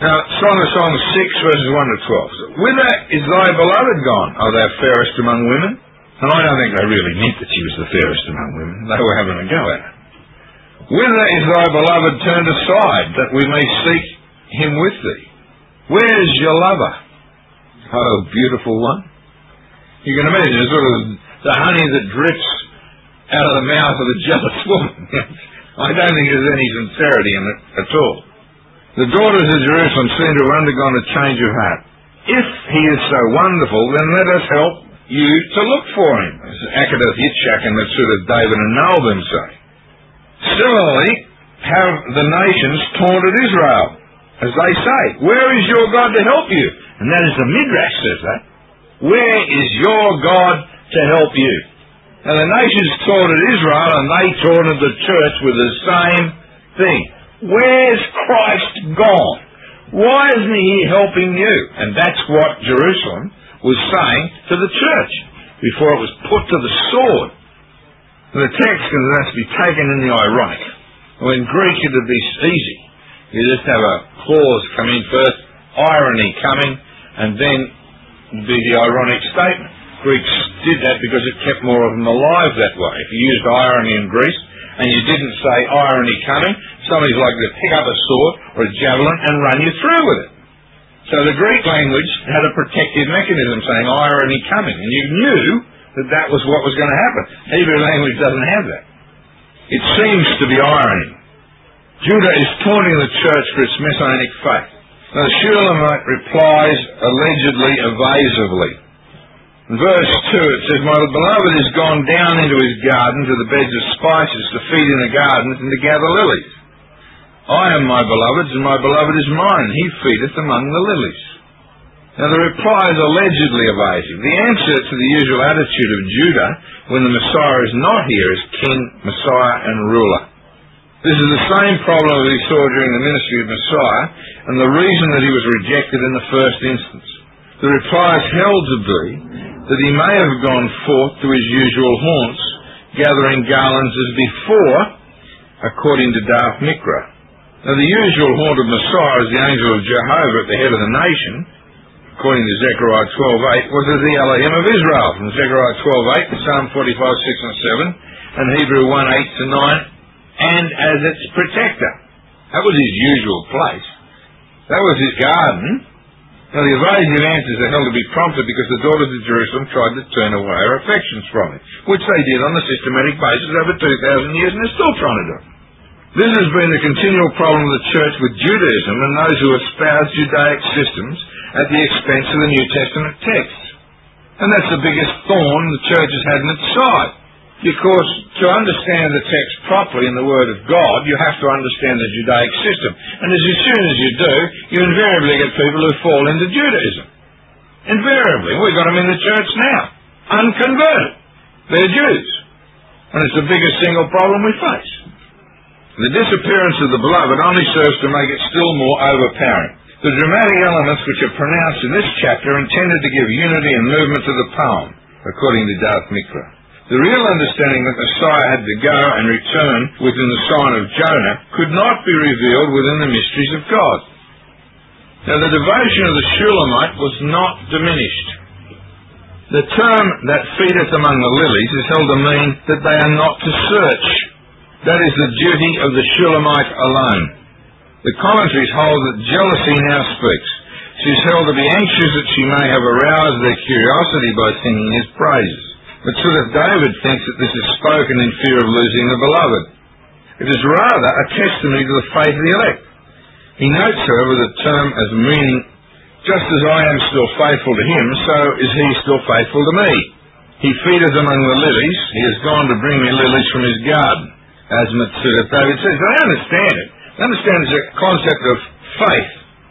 Now, Song of Songs 6, verses 1 to 12. Whither is thy beloved gone, O thou fairest among women? And I don't think they really meant that she was the fairest among women. They were having a go at her. Whither is thy beloved turned aside, that we may seek him with thee? Where is your lover? Oh, beautiful one. You can imagine it's sort of the honey that drips out of the mouth of a jealous woman. I don't think there's any sincerity in it at all. The daughters of Jerusalem seem to have undergone a change of heart. If he is so wonderful, then let us help you to look for him, as Akedath, Yitzchak, and Metsudah, David, and Nahum say. Similarly, have the nations taunted Israel, as they say, where is your God to help you? And that is the Midrash says that. Where is your God to help you? Now the nations taunted Israel, and they taunted the church with the same thing. Where's Christ gone? Why isn't he helping you? And that's what Jerusalem was saying to the church before it was put to the sword. The text can thus be taken in the ironic. Well, in Greek it would be easy. You just have a clause come in first, irony coming, and then be the ironic statement. Greeks did that because it kept more of them alive that way. If you used irony in Greece and you didn't say irony coming, somebody's likely to pick up a sword or a javelin and run you through with it. So the Greek language had a protective mechanism saying irony coming, and you knew that that was what was going to happen. Hebrew language doesn't have that. It seems to be irony. Judah is taunting the church for its messianic faith. Now the Shulamite replies allegedly evasively. In verse 2 it says, my beloved is gone down into his garden to the beds of spices to feed in the gardens and to gather lilies. I am my beloved's and my beloved is mine. He feedeth among the lilies. Now the reply is allegedly evasive. The answer to the usual attitude of Judah when the Messiah is not here is King, Messiah and ruler. This is the same problem that we saw during the ministry of Messiah and the reason that he was rejected in the first instance. The reply is held to be that he may have gone forth to his usual haunts, gathering garlands as before, according to Dath Mikra. Now the usual haunt of Messiah as the angel of Jehovah at the head of the nation, according to Zechariah 12:8, was as the Elohim of Israel, from Zechariah 12:8, Psalm 45:6 and 7, and Hebrew 1:8 to 9, and as its protector. That was his usual place. That was his garden. Now the evasive answers are held to be prompted because the daughters of Jerusalem tried to turn away her affections from him, which they did on a systematic basis over 2,000 years, and they're still trying to do it. This has been the continual problem of the church with Judaism and those who espouse Judaic systems at the expense of the New Testament texts. And that's the biggest thorn the church has had in its side. Because to understand the text properly in the Word of God, you have to understand the Judaic system. And as soon as you do, you invariably get people who fall into Judaism. Invariably. We've got them in the church now. Unconverted. They're Jews. And it's the biggest single problem we face. The disappearance of the beloved only serves to make it still more overpowering. The dramatic elements which are pronounced in this chapter are intended to give unity and movement to the poem, according to Dath Mikra. The real understanding that Messiah had to go and return within the sign of Jonah could not be revealed within the mysteries of God. Now the devotion of the Shulamite was not diminished. The term that feedeth among the lilies is held to mean that they are not to search. That is the duty of the Shulamite alone. The commentaries hold that jealousy now speaks. She is held to be anxious that she may have aroused their curiosity by singing his praises. But sort of David thinks that this is spoken in fear of losing the beloved. It is rather a testimony to the faith of the elect. He notes, however, the term as meaning, just as I am still faithful to him, so is he still faithful to me. He feedeth among the lilies. He has gone to bring me lilies from his garden, as Metsudah David says. They understand it. They understand it's a concept of faith.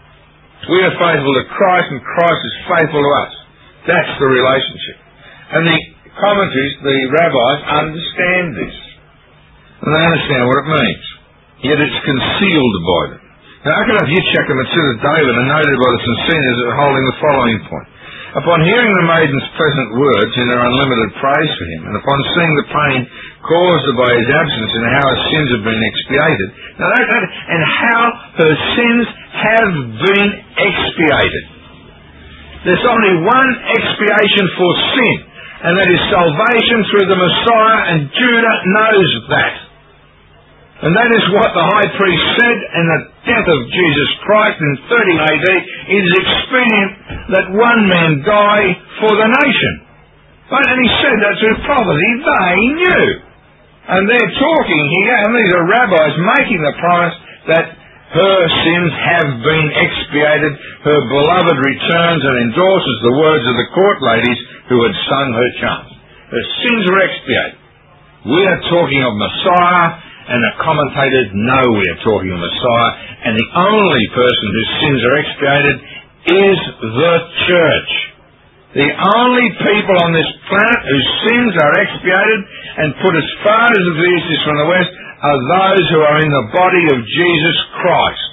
We are faithful to Christ, and Christ is faithful to us. That's the relationship. And the commentaries, the rabbis, understand this. And they understand what it means. Yet it's concealed by them. Now, Akedath, Yitzchak, and Metsudah David are noted by the Essenes as holding the following point. Upon hearing the maiden's pleasant words in their unlimited praise for him, and upon seeing the pain caused by his absence and how her sins have been expiated, and how her sins have been expiated. There's only one expiation for sin, and that is salvation through the Messiah, and Judah knows that. And that is what the high priest said, and the death of Jesus Christ in 30 AD is expedient that one man die for the nation. Right? And he said that through prophecy. They knew. And they're talking here, and these are rabbis making the promise that her sins have been expiated, her beloved returns and endorses the words of the court ladies who had sung her chants. Her sins were expiated. We are talking of Messiah, and the commentators know we are talking of Messiah, and the only person whose sins are expiated is the church. The only people on this planet whose sins are expiated and put as far as the east is from the west are those who are in the body of Jesus Christ.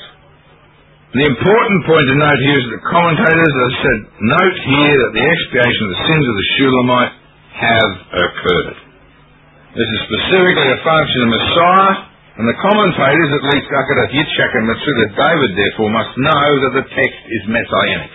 The important point to note here is that the commentators have said, note here that the expiation of the sins of the Shulamite have occurred. This is specifically a function of Messiah, and the commentators, at least Akadat Yitzchak and Matsuda David, therefore, must know that the text is messianic.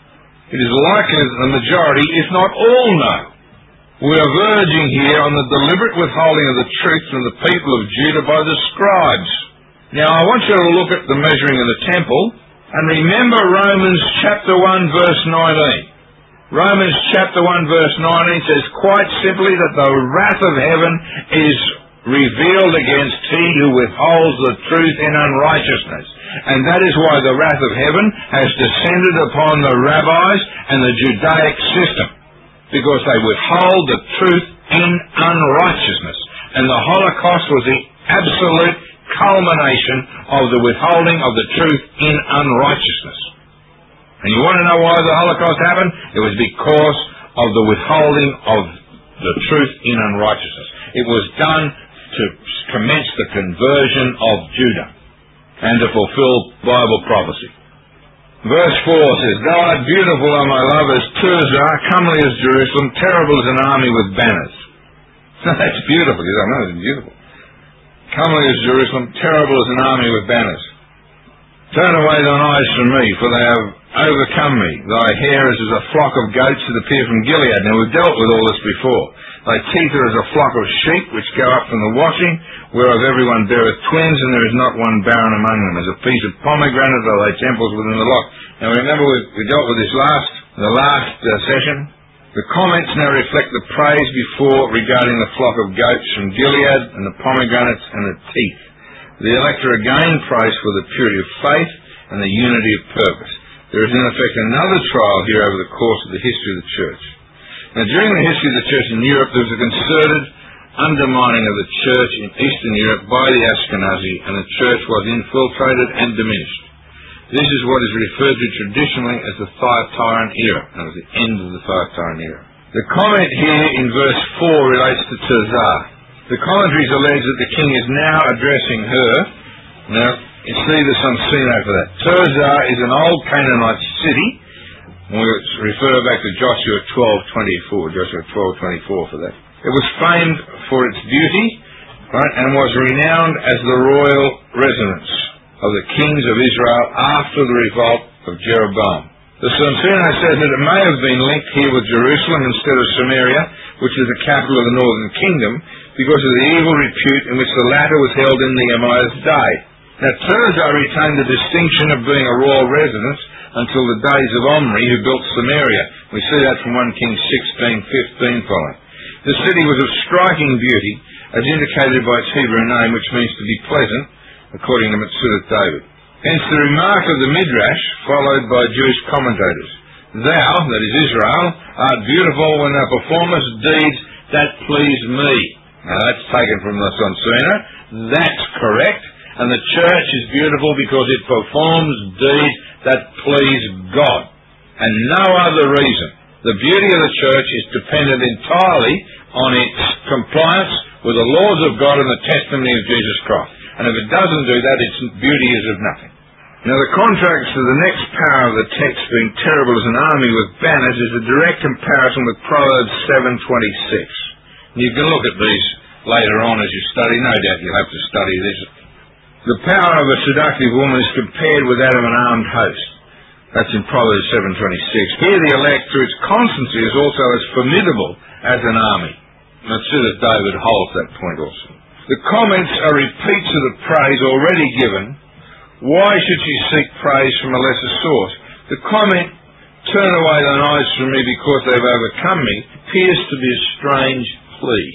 It is likely that the majority, if not all, know. We are verging here on the deliberate withholding of the truth from the people of Judah by the scribes. Now, I want you to look at the measuring of the temple, and remember Romans chapter 1, verse 19. Romans chapter 1 verse 19 says quite simply that the wrath of heaven is revealed against he who withholds the truth in unrighteousness. And that is why the wrath of heaven has descended upon the rabbis and the Judaic system, because they withhold the truth in unrighteousness. And the Holocaust was the absolute culmination of the withholding of the truth in unrighteousness. And you want to know why the Holocaust happened? It was because of the withholding of the truth in unrighteousness. It was done to commence the conversion of Judah and to fulfill Bible prophecy. Verse 4 says, God, beautiful are my lovers, Tirzah, comely as Jerusalem, terrible as an army with banners. That's beautiful. You don't know, it's beautiful. Comely as Jerusalem, terrible as an army with banners. Turn away thine eyes from me, for they have overcome me. Thy hair is as a flock of goats that appear from Gilead. Now, we've dealt with all this before. Thy teeth are as a flock of sheep which go up from the washing, whereof everyone beareth twins, and there is not one barren among them. As a piece of pomegranate are thy temples within the lock. Now, remember we dealt with this the last session. The comments now reflect the praise before regarding the flock of goats from Gilead and the pomegranates and the teeth. The elect are again praised for the purity of faith and the unity of purpose. There is in effect another trial here over the course of the history of the church. Now, during the history of the church in Europe, there was a concerted undermining of the church in Eastern Europe by the Ashkenazi, and the church was infiltrated and diminished. This is what is referred to traditionally as the Thyatiran era. That was the end of the Thyatiran era. The comment here in verse 4 relates to Tirzah. The commentaries allege that the king is now addressing her. Now, you see there's some scene after that. Tirzah is an old Canaanite city. We refer back to Joshua 12:24. Joshua 12:24 for that. It was famed for its beauty, right, and was renowned as the royal residence of the kings of Israel after the revolt of Jeroboam. The Sonsino says that it may have been linked here with Jerusalem instead of Samaria, which is the capital of the northern kingdom, because of the evil repute in which the latter was held in Nehemiah's day. Now, Tirzah retained the distinction of being a royal residence until the days of Omri, who built Samaria. We see that from 1 Kings 16:15 following. The city was of striking beauty, as indicated by its Hebrew name, which means to be pleasant, according to Matsuda David. Hence the remark of the Midrash, followed by Jewish commentators. Thou, that is Israel, art beautiful when thou performest deeds that please me. Now that's taken from the Sonsino. That's correct. And the church is beautiful because it performs deeds that please God. And no other reason. The beauty of the church is dependent entirely on its compliance with the laws of God and the testimony of Jesus Christ. And if it doesn't do that, its beauty is of nothing. Now the contrast to the next power of the text being terrible as an army with banners is a direct comparison with Proverbs 7:26. You can look at these later on as you study. No doubt you'll have to study this. The power of a seductive woman is compared with that of an armed host. That's in Proverbs 7:26. Here the elect, through its constancy, is also as formidable as an army. And I see that David holds that point also. The comments are repeats of the praise already given. Why should she seek praise from a lesser source? The comment, turn away thine eyes from me because they have overcome me, appears to be a strange plea.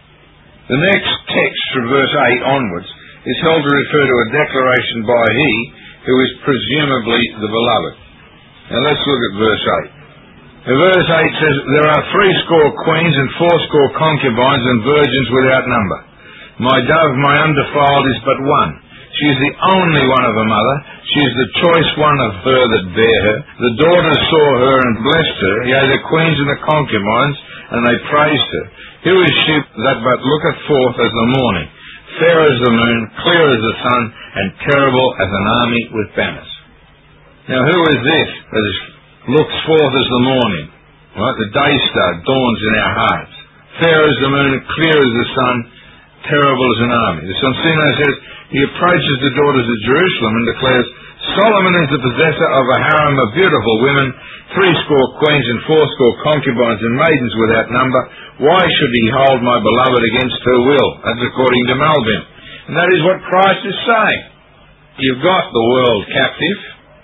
The next text from verse 8 onwards is held to refer to a declaration by he who is presumably the beloved. Now let's look at verse 8. Verse 8 says, there are 80 queens and 80 concubines and virgins without number. My dove, my undefiled, is but one. She is the only one of her mother. She is the choice one of her that bare her. The daughters saw her and blessed her, yea, the queens and the concubines, and they praised her. Who is she that but looketh forth as the morning, fair as the moon, clear as the sun, and terrible as an army with banners? Now who is this that looks forth as the morning? Right? The day star dawns in our hearts. Fair as the moon, clear as the sun, terrible as an army. The Sonsino says, he approaches the daughters of Jerusalem and declares, Solomon is the possessor of a harem of beautiful women, 80 queens and 80 concubines and maidens without number. Why should he hold my beloved against her will? That's according to Malbim. And that is what Christ is saying. You've got the world captive.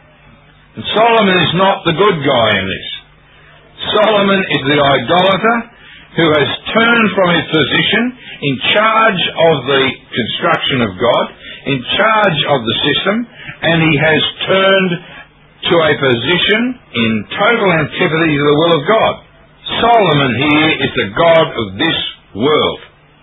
And Solomon is not the good guy in this. Solomon is the idolater who has turned from his position in charge of the construction of God, in charge of the system, and he has turned to a position in total antipathy to the will of God. Solomon here is the god of this world,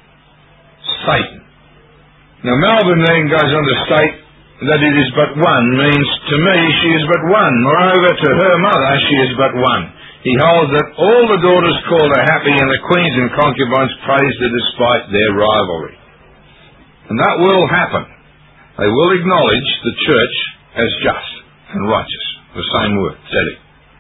Satan. Now Melvin then goes on to state that it is but one means, to me she is but one. Moreover, to her mother she is but one. He holds that all the daughters called her happy, and the queens and concubines praised her despite their rivalry. And that will happen. They will acknowledge the church as just and righteous. The same word, tzedek.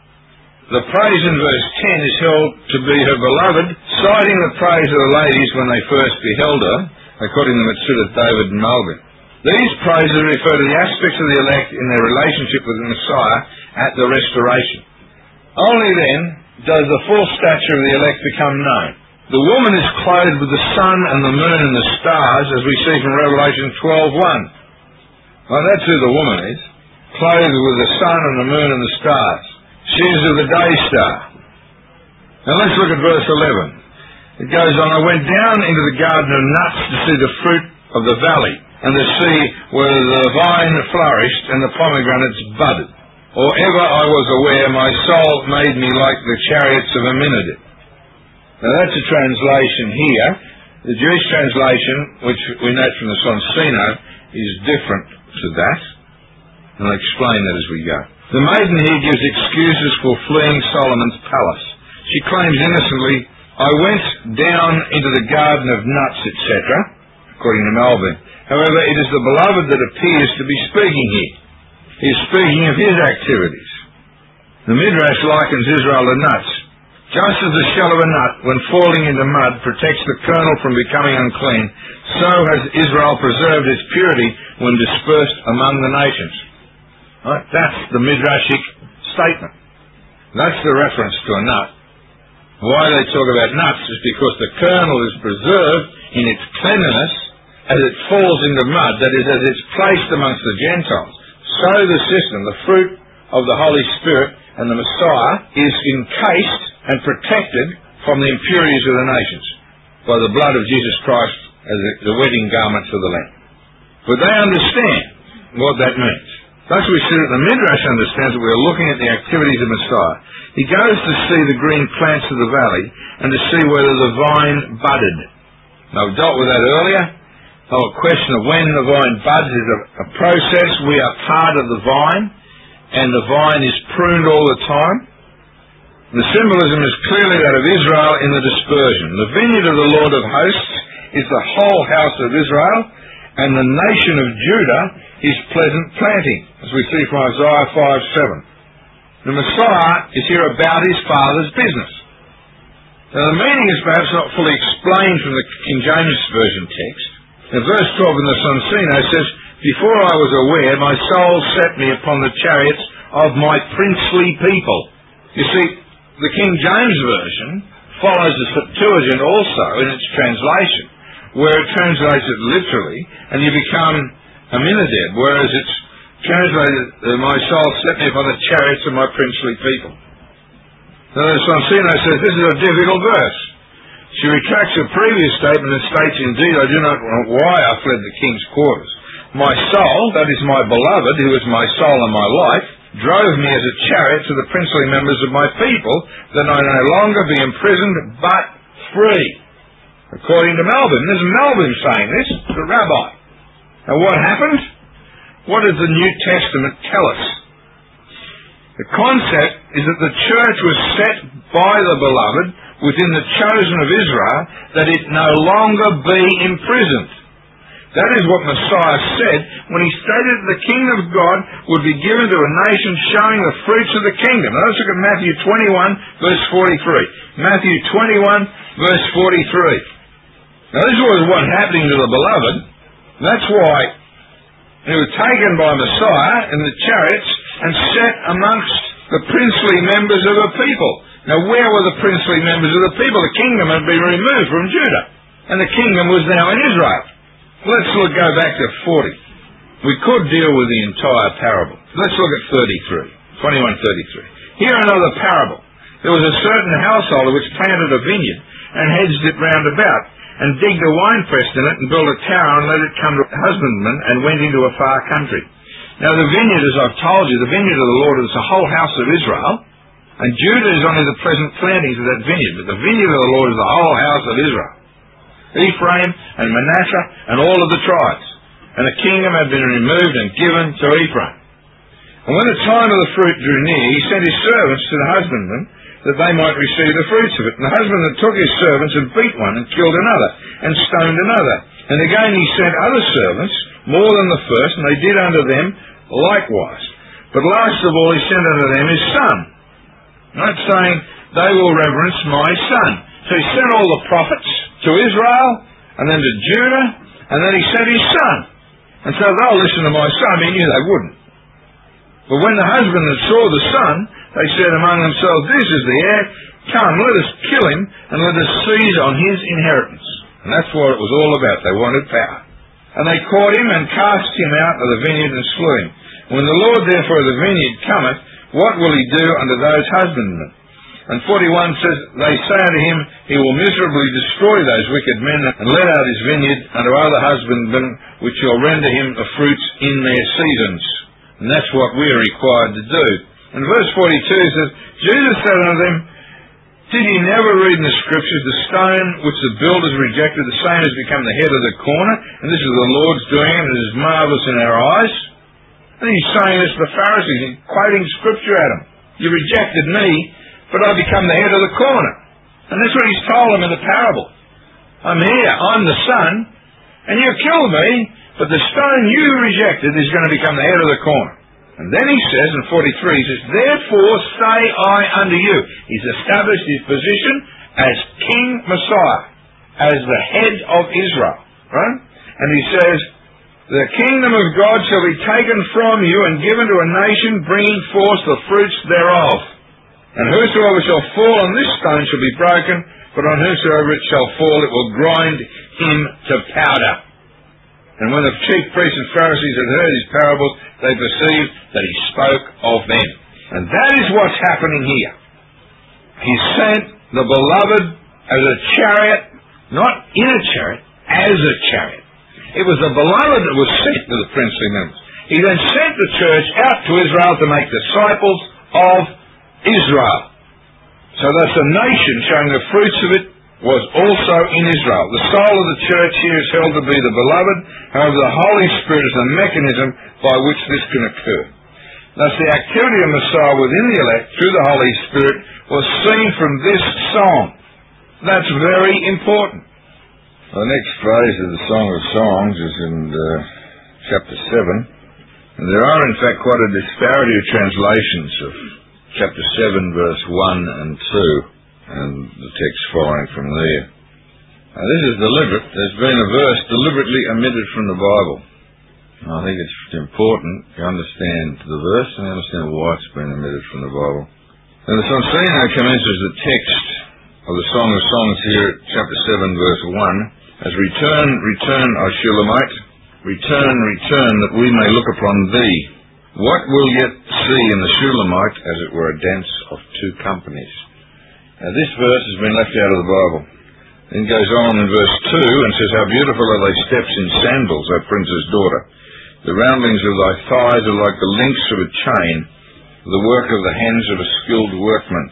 The praise in verse 10 is held to be her beloved, citing the praise of the ladies when they first beheld her, according to Matsuda, David, and Malbim. These praises refer to the aspects of the elect in their relationship with the Messiah at the restoration. Only then does the full stature of the elect become known. The woman is clothed with the sun and the moon and the stars, as we see from Revelation 12:1. Well, that's who the woman is, clothed with the sun and the moon and the stars. She is of the day star. Now let's look at verse 11. It goes on, I went down into the garden of nuts to see the fruit of the valley, and to see whether the vine flourished and the pomegranates budded. Or ever I was aware, my soul made me like the chariots of Aminadab. Now that's a translation here. The Jewish translation, which we note from the Sonsino, is different to that. And I'll explain that as we go. The maiden here gives excuses for fleeing Solomon's palace. She claims innocently, I went down into the garden of nuts, etc., according to Malbim. However, it is the beloved that appears to be speaking here. He is speaking of his activities. The Midrash likens Israel to nuts. Just as the shell of a nut, when falling into mud, protects the kernel from becoming unclean, so has Israel preserved its purity when dispersed among the nations. Right? That's the Midrashic statement. That's the reference to a nut. Why they talk about nuts is because the kernel is preserved in its cleanliness as it falls into mud, that is, as it's placed amongst the Gentiles. So the system, the fruit of the Holy Spirit and the Messiah, is encased and protected from the impurities of the nations by the blood of Jesus Christ as the wedding garments of the Lamb. But they understand what that means. Thus we see that the Midrash understands that we are looking at the activities of Messiah. He goes to see the green plants of the valley and to see whether the vine budded. Now we've dealt with that earlier. The whole question of when the vine buds is a process. We are part of the vine, and the vine is pruned all the time. The symbolism is clearly that of Israel in the dispersion. The vineyard of the Lord of hosts is the whole house of Israel, and the nation of Judah his pleasant planting, as we see from Isaiah 5:7. The Messiah is here about his Father's business. Now the meaning is perhaps not fully explained from the King James Version text. In verse 12 in the Sonsino says, "Before I was aware, my soul set me upon the chariots of my princely people." You see, the King James Version follows the Septuagint also in its translation, where it translates it literally, and you become Aminadab, whereas it's translated, "My soul set me upon the chariots of my princely people." Now the Sonsino says this is a difficult verse. She retracts her previous statement and states, "Indeed, I do not know why I fled the king's quarters. My soul, that is my beloved, who is my soul and my life, drove me as a chariot to the princely members of my people, that I no longer be imprisoned, but free." According to Melvin. This is Melvin saying this, the rabbi. Now what happened? What does the New Testament tell us? The concept is that the church was set by the beloved within the chosen of Israel, that it no longer be imprisoned. That is what Messiah said when he stated that the kingdom of God would be given to a nation showing the fruits of the kingdom. Now let's look at Matthew 21, verse 43. Matthew 21, verse 43. Now this was what happening to the beloved. That's why he was taken by Messiah in the chariots and set amongst the princely members of the people. Now where were the princely members of the people? The kingdom had been removed from Judah, and the kingdom was now in Israel. Let's go back to 40. We could deal with the entire parable. Let's look at 21:33. Here another parable. There was a certain householder which planted a vineyard and hedged it round about, and digged a winepress in it, and built a tower, and let it come to husbandmen, and went into a far country. Now the vineyard, as I've told you, the vineyard of the Lord is the whole house of Israel, and Judah is only the present plantings of that vineyard, but the vineyard of the Lord is the whole house of Israel. Ephraim and Manasseh and all of the tribes. And the kingdom had been removed and given to Ephraim. And when the time of the fruit drew near, he sent his servants to the husbandmen, that they might receive the fruits of it. And the husbandman took his servants and beat one and killed another and stoned another. And again he sent other servants, more than the first, and they did unto them likewise. But last of all he sent unto them his son, not saying, "They will reverence my son." So he sent all the prophets to Israel, and then to Judah, and then he sent his son. And so they'll listen to my son. He knew they wouldn't. But when the husbandmen saw the son, they said among themselves, "This is the heir. Come, let us kill him, and let us seize on his inheritance." And that's what it was all about. They wanted power. And they caught him and cast him out of the vineyard and slew him. When the Lord therefore of the vineyard cometh, what will he do unto those husbandmen? And 41 says, "They say unto him, he will miserably destroy those wicked men, and let out his vineyard unto other husbandmen, which shall render him the fruits in their seasons." And that's what we are required to do. And verse 42 says, "Jesus said unto them, Did ye never read in the Scriptures, the stone which the builders rejected, the same has become the head of the corner, and this is the Lord's doing, and it is marvellous in our eyes?" And he's saying this to the Pharisees, and quoting Scripture at them. "You rejected me, but I become the head of the corner." And that's what he's told them in the parable. "I'm here, I'm the son, and you killed me, but the stone you rejected is going to become the head of the corner." And then he says in 43, he says, "Therefore say I unto you." He's established his position as King Messiah, as the head of Israel. Right? And he says, "The kingdom of God shall be taken from you and given to a nation bringing forth the fruits thereof. And whosoever shall fall on this stone shall be broken, but on whosoever it shall fall, it will grind him to powder." And when the chief priests and Pharisees had heard his parables, they perceived that he spoke of them. And that is what's happening here. He sent the beloved as a chariot, not in a chariot, as a chariot. It was the beloved that was sent to the princely members. He then sent the church out to Israel to make disciples of Israel. So that the nation showing the fruits of it was also in Israel. The soul of the church here is held to be the beloved. However, the Holy Spirit is the mechanism by which this can occur. Thus, the activity of Messiah within the elect through the Holy Spirit was seen from this song. That's very important. The next phrase of the Song of Songs is in chapter 7, And there are, in fact, quite a disparity of translations of chapter 7, verse 1 and 2, and the text following from there. Now, this is deliberate. There's been a verse deliberately omitted from the Bible. I think it's important to understand the verse and understand why it's been omitted from the Bible. And the Sonsino commences the text of the Song of Songs here at chapter 7, verse 1, as return, return, O Shulamite, return, return, that we may look upon thee. What will yet see in the Shulamite, as it were a dance of two companies? Now this verse has been left out of the Bible. Then goes on in verse 2 and says, how beautiful are thy steps in sandals, O prince's daughter. The roundlings of thy thighs are like the links of a chain, the work of the hands of a skilled workman.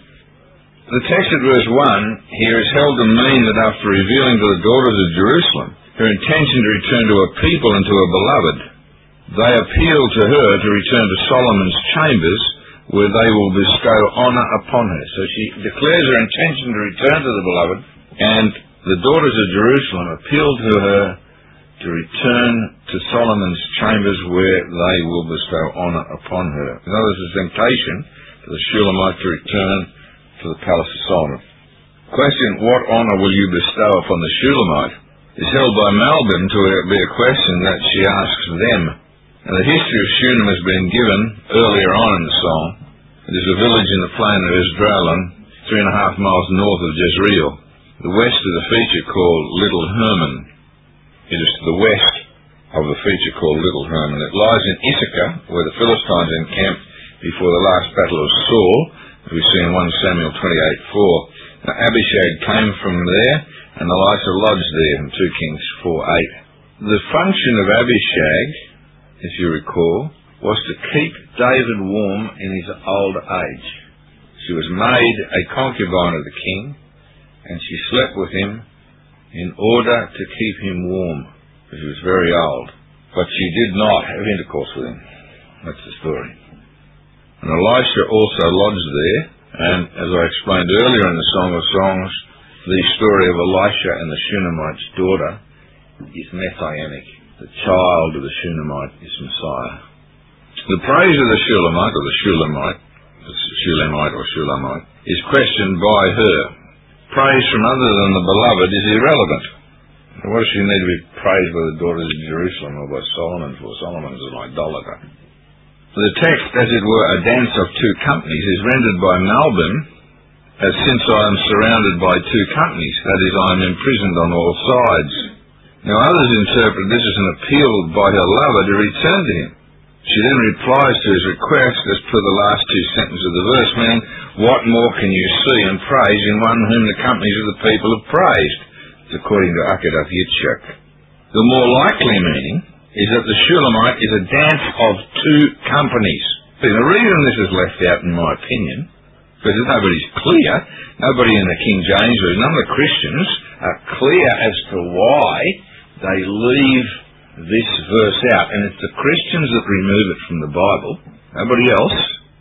The text at verse 1 here is held to mean that after revealing to the daughters of Jerusalem her intention to return to her people and to her beloved, they appeal to her to return to Solomon's chambers, where they will bestow honour upon her. So she declares her intention to return to the beloved, and the daughters of Jerusalem appeal to her to return to Solomon's chambers, where they will bestow honour upon her. In other words, a temptation for the Shulamite to return to the palace of Solomon. Question, what honour will you bestow upon the Shulamite, is held by Malbim to be a question that she asks them. And the history of Shunem has been given earlier on in the song. It is a village in the plain of Esdraelon, 3.5 miles north of Jezreel, the west of the feature called Little Hermon. It is to the west of the feature called Little Hermon. It lies in Issachar, where the Philistines encamped before the last battle of Saul, as we see in 1 Samuel 28:4. Now Abishag came from there, and Elisha lodged there in 2 Kings 4:8. The function of Abishag, if you recall, was to keep David warm in his old age. She was made a concubine of the king, and she slept with him in order to keep him warm, because he was very old. But she did not have intercourse with him. That's the story. And Elisha also lodged there, and as I explained earlier in the Song of Songs, the story of Elisha and the Shunammite's daughter is messianic. The child of the Shunammite is Messiah. The praise of the Shulamite, is questioned by her. Praise from other than the beloved is irrelevant. What does she need to be praised by the daughters of Jerusalem or by Solomon for? Solomon is an idolater. The text, as it were, a dance of two companies, is rendered by Malbim as, since I am surrounded by two companies, that is, I am imprisoned on all sides. Now others interpret this as an appeal by her lover to return to him. She then replies to his request as per the last two sentences of the verse, meaning, what more can you see and praise in one whom the companies of the people have praised? It's according to Akedath Yitzchak. The more likely meaning is that the Shulamite is a dance of two companies. See, the reason this is left out, in my opinion, because nobody's clear, nobody in the King James, none of the Christians are clear as to why they leave this verse out. And it's the Christians that remove it from the Bible, nobody else.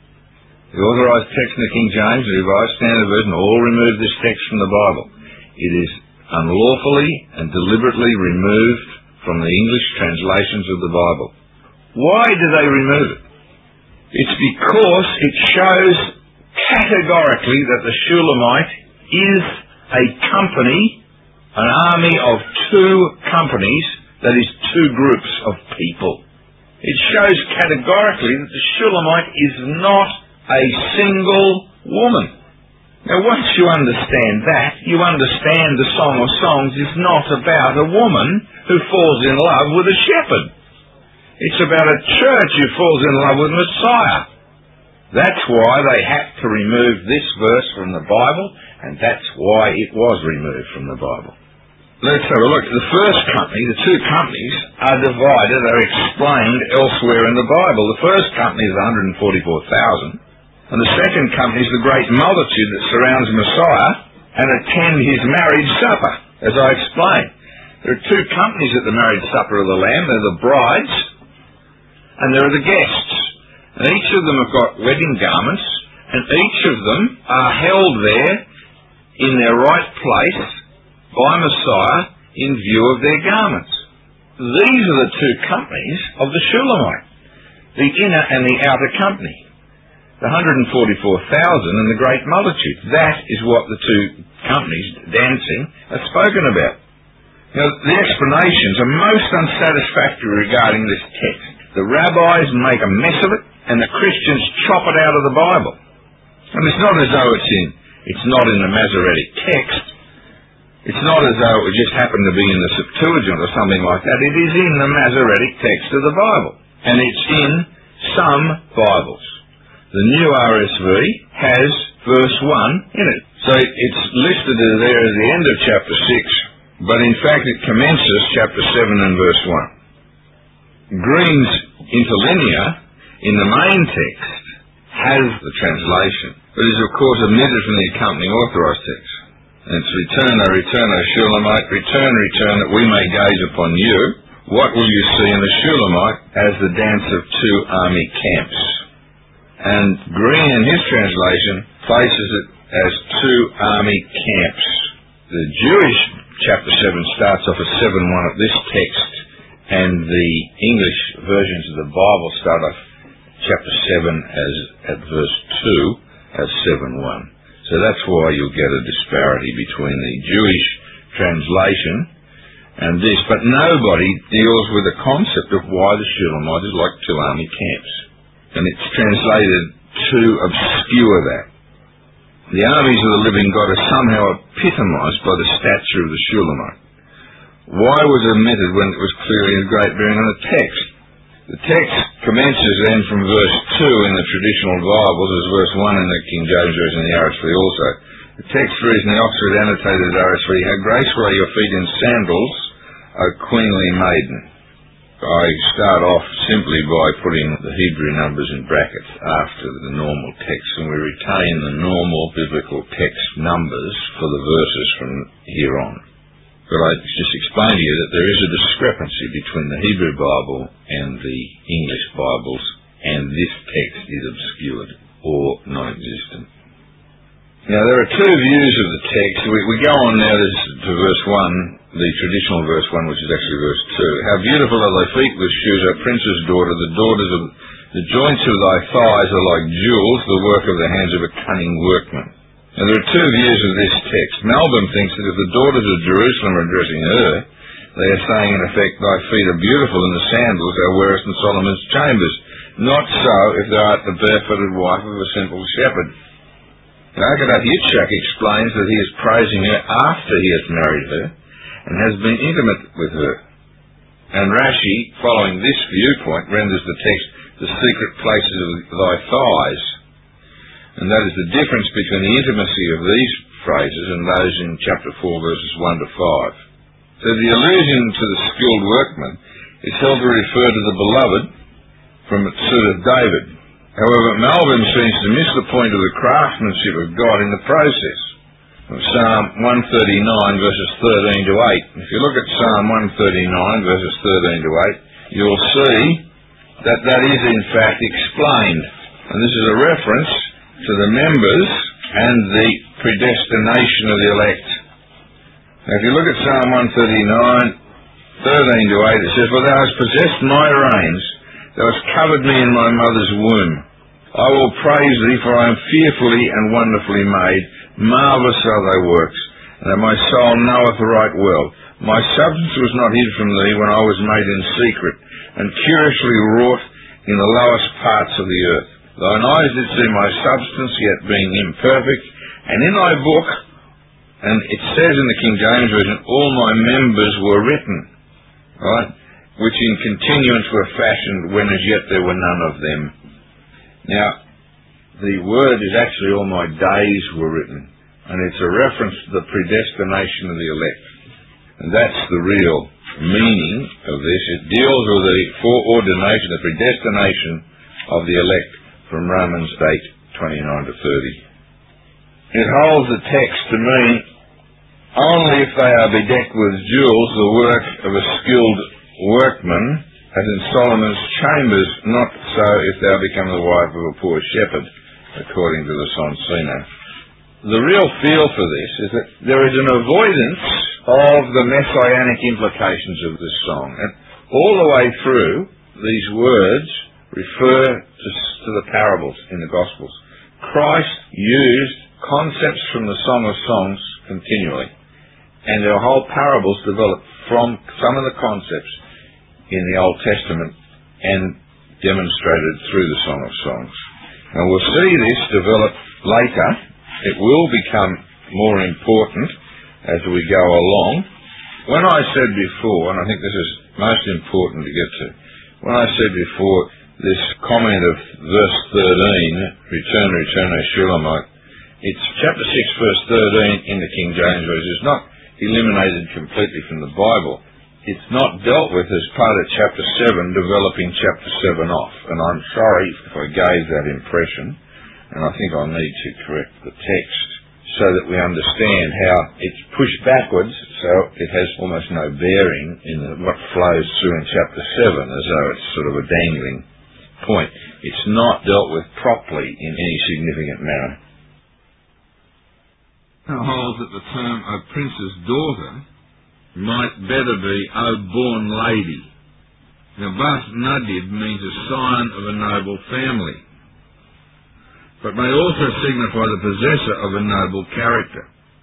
The authorised text in the King James, the Revised Standard Version, all remove this text from the Bible. It is unlawfully and deliberately removed from the English translations of the Bible. Why do they remove it? It's because it shows categorically that the Shulamite is a company, an army of two companies, that is, two groups of people. It shows categorically that the Shulamite is not a single woman. Now, once you understand that, you understand the Song of Songs is not about a woman who falls in love with a shepherd. It's about a church who falls in love with Messiah. That's why they had to remove this verse from the Bible, and that's why it was removed from the Bible. Let's have a look. The first company, the two companies, are divided, are explained elsewhere in the Bible. The first company is 144,000, and the second company is the great multitude that surrounds Messiah and attend his marriage supper, as I explained. There are two companies at the marriage supper of the Lamb. They're the brides, and there are the guests. And each of them have got wedding garments, and each of them are held there in their right place by Messiah in view of their garments. These are the two companies of the Shulamite. the inner and the outer company. The 144,000 and the great multitude. That is what the two companies dancing are spoken about. Now, the explanations are most unsatisfactory regarding this text. The rabbis make a mess of it, and the Christians chop it out of the Bible. And it's not as though it's not in the Masoretic text. It's not as though it just happened to be in the Septuagint or something like that. It is in the Masoretic text of the Bible. And it's in some Bibles. The New RSV has verse 1 in it. So it's listed there at the end of chapter 6, but in fact it commences chapter 7 and verse 1. Green's interlinear in the main text has the translation, but is of course omitted from the accompanying authorized text. And it's return, O Shulamite, return, that we may gaze upon you. What will you see in the Shulamite as the dance of two army camps? And Green in his translation places it as two army camps. The Jewish chapter 7 starts off as 7:1 at this text, and the English versions of the Bible start off chapter 7 as at verse 2 as 7:1. So that's why you'll get a disparity between the Jewish translation and this. But nobody deals with the concept of why the Shulamite is like two army camps. And it's translated to obscure that. The armies of the living God are somehow epitomized by the stature of the Shulamite. Why was it omitted when it was clearly a great bearing on the text? The text commences then from verse 2 in the traditional Bibles, as verse 1 in the King James Version and the RSV also. The text reads in the Oxford Annotated RSV, "How graceful are your feet in sandals, O queenly maiden." I start off simply by putting the Hebrew numbers in brackets after the normal text, and we retain the normal biblical text numbers for the verses from here on. But I just explained to you that there is a discrepancy between the Hebrew Bible and the English Bibles, and this text is obscured or non-existent. Now, there are two views of the text. We go on now to verse 1, the traditional verse 1, which is actually verse 2. "How beautiful are thy feet with shoes, O prince's daughter, the daughters of the joints of thy thighs are like jewels, the work of the hands of a cunning workman." Now, there are two views of this text. Melbourne thinks that if the daughters of Jerusalem are addressing her, they are saying in effect, "Thy feet are beautiful in the sandals thou wearest in Solomon's chambers." Not so if thou art the barefooted wife of a simple shepherd. Agadat Yitzchak explains that he is praising her after he has married her and has been intimate with her. And Rashi, following this viewpoint, renders the text "the secret places of thy thighs." And that is the difference between the intimacy of these phrases and those in chapter 4, verses 1 to 5. So the allusion to the skilled workman is held to refer to the beloved from the suit of David. However, Melbourne seems to miss the point of the craftsmanship of God in the process. From Psalm 139, verses 13 to 8. If you look at Psalm 139, verses 13 to 8, you'll see that that is in fact explained. And this is a reference to the members and the predestination of the elect. Now, if you look at Psalm 139, 13 to 8, it says, "For thou hast possessed my reins, thou hast covered me in my mother's womb. I will praise thee, for I am fearfully and wonderfully made. Marvellous are thy works, and that my soul knoweth right well. My substance was not hid from thee when I was made in secret, and curiously wrought in the lowest parts of the earth. Thine eyes did see my substance, yet being imperfect, and in thy book," and it says in the King James Version, "all my members were written," right? "Which in continuance were fashioned, when as yet there were none of them." Now, the word is actually "all my days were written," and it's a reference to the predestination of the elect. And that's the real meaning of this. It deals with the foreordination, the predestination of the elect from Romans 8, 29 to 30. It holds the text to mean only if they are bedecked with jewels, the work of a skilled workman, as in Solomon's chambers, not so if thou become the wife of a poor shepherd, according to the Sonsino. The real feel for this is that there is an avoidance of the messianic implications of this song. And all the way through, these words refer to the parables in the Gospels. Christ used concepts from the Song of Songs continually, and there are whole parables developed from some of the concepts in the Old Testament and demonstrated through the Song of Songs. Now we'll see this develop later. It will become more important as we go along. When I said before, and I think this is most important to get to, when I said before this comment of verse 13, return, return, O Shulamite, it's chapter 6, verse 13 in the King James Version. It's not eliminated completely from the Bible. It's not dealt with as part of chapter 7, developing chapter 7 off. And I'm sorry if I gave that impression, and I think I'll need to correct the text so that we understand how it's pushed backwards, so it has almost no bearing in what flows through in chapter 7, as though it's sort of a dangling point. It's not dealt with properly in any significant manner. Now holds that the term "O Prince's Daughter" might better be "O Born Lady." Now Bas Nadib means a sign of a noble family, but may also signify the possessor of a noble character.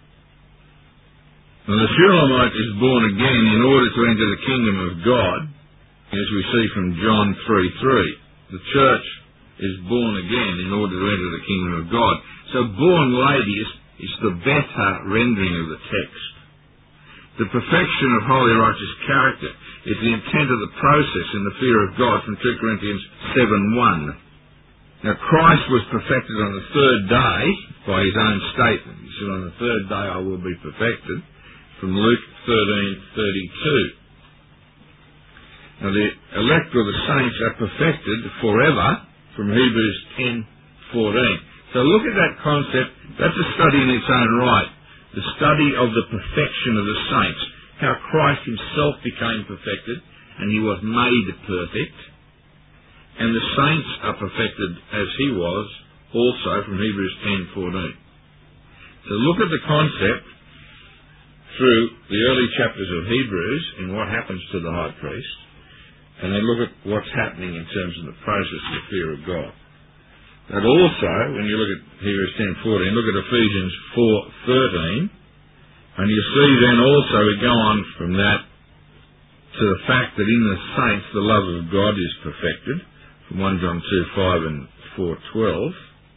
Now the Shulamite is born again in order to enter the kingdom of God, as we see from John 3:3. The church is born again in order to enter the kingdom of God. So born lady is the better rendering of the text. The perfection of holy righteous character is the intent of the process in the fear of God from 2 Corinthians 7:1. Now Christ was perfected on the third day by his own statement. He said, on the third day I will be perfected, from Luke 13:32. Now the elect or the saints are perfected forever, from Hebrews 10:14. So look at that concept. That's a study in its own right. The study of the perfection of the saints. How Christ himself became perfected, and he was made perfect. And the saints are perfected as he was, also from Hebrews 10:14. So look at the concept through the early chapters of Hebrews in what happens to the high priest, and then look at what's happening in terms of the process of the fear of God. But also, when you look at Hebrews 10:14, look at Ephesians 4:13, and you see then also we go on from that to the fact that in the saints the love of God is perfected, from 1 John 2:5 and 4:12.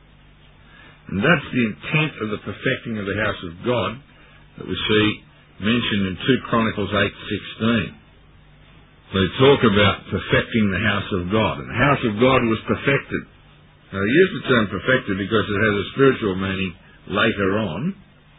And that's the intent of the perfecting of the house of God that we see mentioned in 2 Chronicles 8:16. They talk about perfecting the house of God, and the house of God was perfected. Now they use the term perfected because it has a spiritual meaning later on.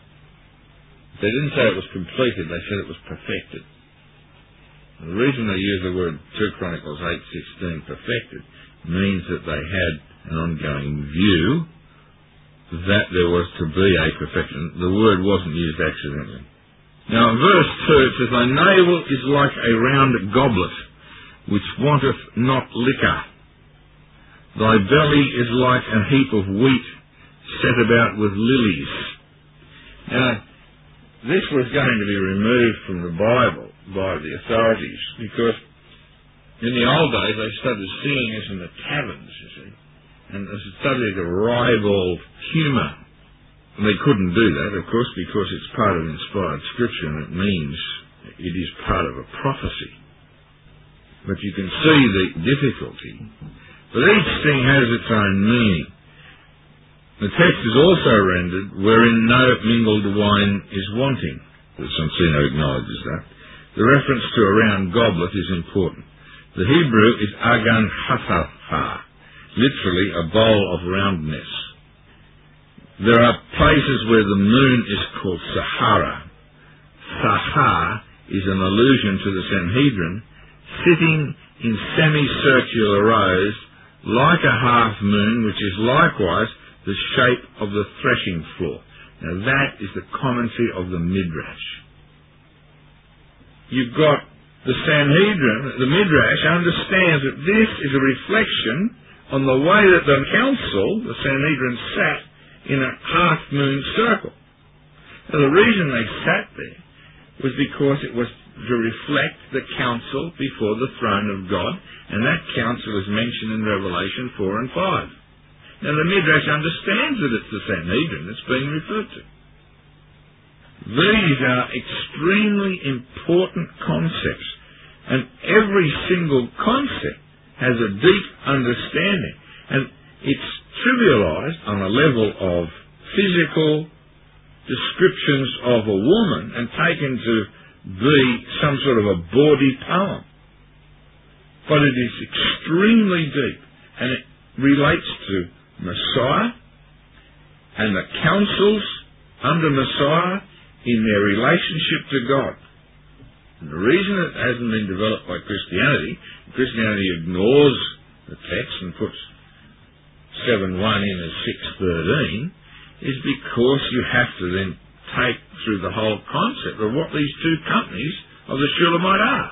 They didn't say it was completed, they said it was perfected. And the reason they use the word 2 Chronicles 8:16, perfected, means that they had an ongoing view that there was to be a perfection. The word wasn't used accidentally. Now in verse 2 it says, "Thy navel is like a round goblet, which wanteth not liquor. Thy belly is like a heap of wheat, set about with lilies." Now, this was going to be removed from the Bible by the authorities, because in the old days they studied singing this in the taverns, you see, and they studied a ribald humour. And they couldn't do that, of course, because it's part of inspired scripture, and it means it is part of a prophecy. But you can see the difficulty. But each thing has its own meaning. The text is also rendered, "wherein no mingled wine is wanting." The Sonsino acknowledges that. The reference to a round goblet is important. The Hebrew is agan hasafa, literally a bowl of roundness. There are places where the moon is called Sahara. Sahar is an allusion to the Sanhedrin, sitting in semicircular rows, like a half moon, which is likewise the shape of the threshing floor. Now that is the commentary of the Midrash. You've got the Sanhedrin, the Midrash understands that this is a reflection on the way that the council, the Sanhedrin, sat in a half-moon circle. Now the reason they sat there was because it was to reflect the council before the throne of God, and that council is mentioned in Revelation 4 and 5. Now the Midrash understands that it's the Sanhedrin that's being referred to. These are extremely important concepts, and every single concept has a deep understanding, and it's trivialized on a level of physical descriptions of a woman and taken to be some sort of a bawdy poem. But it is extremely deep, and it relates to Messiah and the councils under Messiah in their relationship to God. And the reason it hasn't been developed by Christianity ignores the text and puts 7:1 in as 6:13, is because you have to then take through the whole concept of what these two companies of the Shulamite are.